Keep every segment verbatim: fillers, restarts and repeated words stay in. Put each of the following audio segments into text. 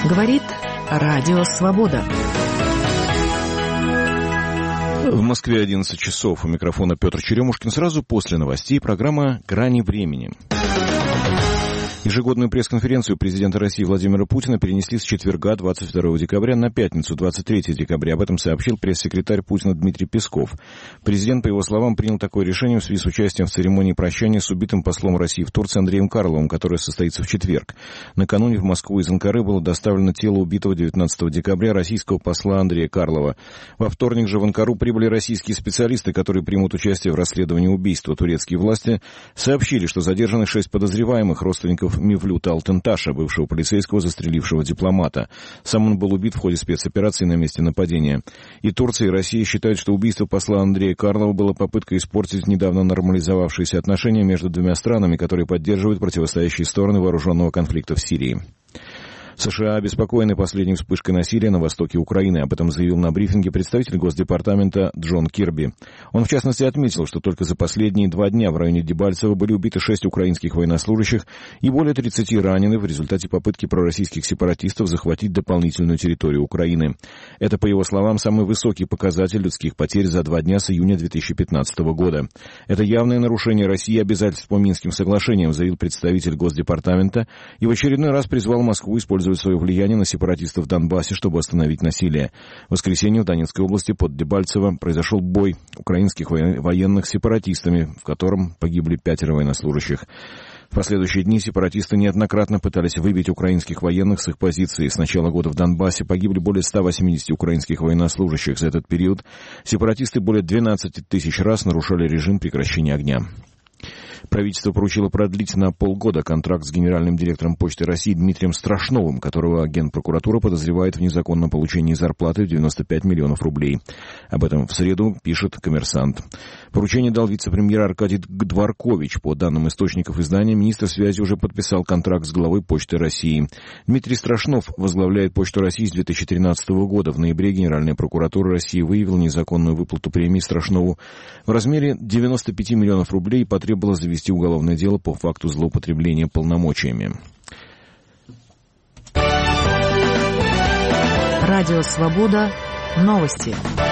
Говорит Радио Свобода. В Москве одиннадцать часов. У микрофона Петр Черемушкин. Сразу после новостей программа «Грани времени». Ежегодную пресс-конференцию президента России Владимира Путина перенесли с четверга, двадцать второго декабря, на пятницу, двадцать третьего декабря. Об этом сообщил пресс-секретарь Путина Дмитрий Песков. Президент, по его словам, принял такое решение в связи с участием в церемонии прощания с убитым послом России в Турции Андреем Карловым, которая состоится в четверг. Накануне в Москву из Анкары было доставлено тело убитого девятнадцатого декабря российского посла Андрея Карлова. Во вторник же в Анкару прибыли российские специалисты, которые примут участие в расследовании убийства. Турецкие власти сообщили, что задержаны шесть подозреваемых родственников Мевлюта Алтенташа, бывшего полицейского, застрелившего дипломата. Сам он был убит в ходе спецоперации на месте нападения. И Турция, и Россия считают, что убийство посла Андрея Карлова было попыткой испортить недавно нормализовавшиеся отношения между двумя странами, которые поддерживают противостоящие стороны вооруженного конфликта в Сирии. США обеспокоены последней вспышкой насилия на востоке Украины. Об этом заявил на брифинге представитель Госдепартамента Джон Кирби. Он, в частности, отметил, что только за последние два дня в районе Дебальцево были убиты шесть украинских военнослужащих и более тридцати ранены в результате попытки пророссийских сепаратистов захватить дополнительную территорию Украины. Это, по его словам, самый высокий показатель людских потерь за два дня с июня две тысячи пятнадцатого года. Это явное нарушение России обязательств по Минским соглашениям, заявил представитель Госдепартамента и в очередной раз призвал Москву использовать свое влияние на сепаратистов в Донбассе, чтобы остановить насилие. В воскресенье в Донецкой области под Дебальцево произошел бой украинских военных с сепаратистами, в котором погибли пятеро военнослужащих. В последующие дни сепаратисты неоднократно пытались выбить украинских военных с их позиций. С начала года в Донбассе погибли более ста восьмидесяти украинских военнослужащих. За этот период сепаратисты более двенадцати тысяч раз нарушали режим прекращения огня. Правительство поручило продлить на полгода контракт с генеральным директором Почты России Дмитрием Страшновым, которого Генпрокуратура подозревает в незаконном получении зарплаты в девяносто пять миллионов рублей. Об этом в среду пишет «Коммерсант». Поручение дал вице-премьер Аркадий Дворкович. По данным источников издания, министр связи уже подписал контракт с главой Почты России. Дмитрий Страшнов возглавляет Почту России с две тысячи тринадцатого года. В ноябре Генеральная прокуратура России выявила незаконную выплату премии Страшнову в размере девяноста пяти миллионов рублей и потребовала завести вести уголовное дело по факту злоупотребления полномочиями. Радио Свобода. Новости.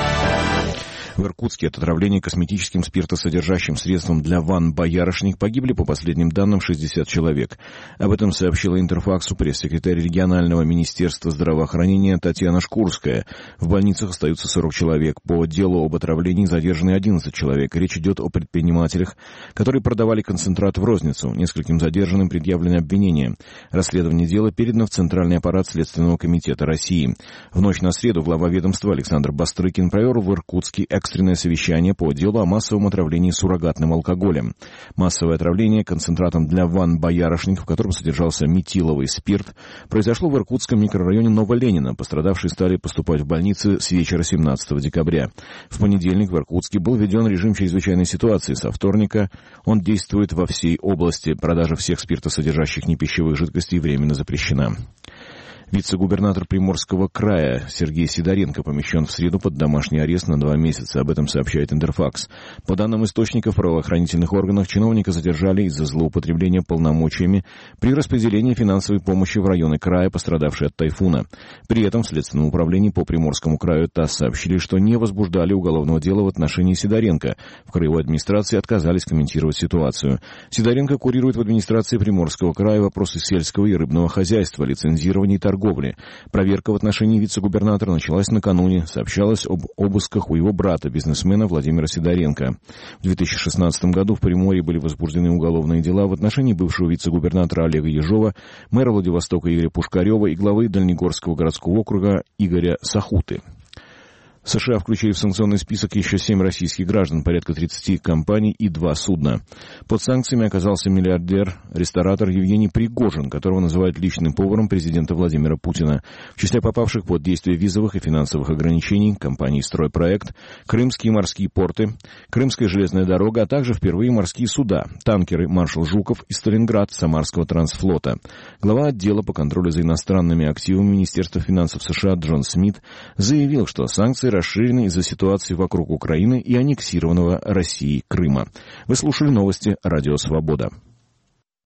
В Иркутске от отравления косметическим спиртосодержащим средством для ванн «Боярышник» погибли, по последним данным, шестьдесят человек. Об этом сообщила Интерфаксу пресс-секретарь регионального министерства здравоохранения Татьяна Шкурская. В больницах остаются сорок человек. По делу об отравлении задержаны одиннадцать человек. Речь идет о предпринимателях, которые продавали концентрат в розницу. Нескольким задержанным предъявлены обвинения. Расследование дела передано в Центральный аппарат Следственного комитета России. В ночь на среду глава ведомства Александр Бастрыкин провел в Иркутске экстренное совещание по делу о массовом отравлении суррогатным алкоголем. Массовое отравление концентратом для ванн «Боярышник», в котором содержался метиловый спирт, произошло в иркутском микрорайоне Новоленина. Пострадавшие стали поступать в больницы с вечера семнадцатого декабря. В понедельник в Иркутске был введен режим чрезвычайной ситуации. Со вторника он действует во всей области. Продажа всех спиртосодержащих непищевых жидкостей временно запрещена. Вице-губернатор Приморского края Сергей Сидоренко помещен в среду под домашний арест на два месяца. Об этом сообщает Интерфакс. По данным источников в правоохранительных органах, чиновника задержали из-за злоупотребления полномочиями при распределении финансовой помощи в районы края, пострадавшие от тайфуна. При этом в Следственном управлении по Приморскому краю ТАСС сообщили, что не возбуждали уголовного дела в отношении Сидоренко. В краевой администрации отказались комментировать ситуацию. Сидоренко курирует в администрации Приморского края вопросы сельского и рыбного хозяйства, лицензирования и торговли. Проверка в отношении вице-губернатора началась накануне. Сообщалось об обысках у его брата, бизнесмена Владимира Сидоренко. В две тысячи шестнадцатом году в Приморье были возбуждены уголовные дела в отношении бывшего вице-губернатора Олега Ежова, мэра Владивостока Игоря Пушкарева и главы Дальнегорского городского округа Игоря Сахуты. США включили в санкционный список еще семь российских граждан, порядка тридцати компаний и два судна. Под санкциями оказался миллиардер-ресторатор Евгений Пригожин, которого называют личным поваром президента Владимира Путина. В числе попавших под действие визовых и финансовых ограничений компании «Стройпроект», крымские морские порты, Крымская железная дорога, а также впервые морские суда, танкеры «Маршал Жуков» и «Сталинград» Самарского трансфлота. Глава отдела по контролю за иностранными активами Министерства финансов США Джон Смит заявил, что санкции расширены из-за ситуации вокруг Украины и аннексированного Россией Крыма. Вы слушали новости «Радио Свобода».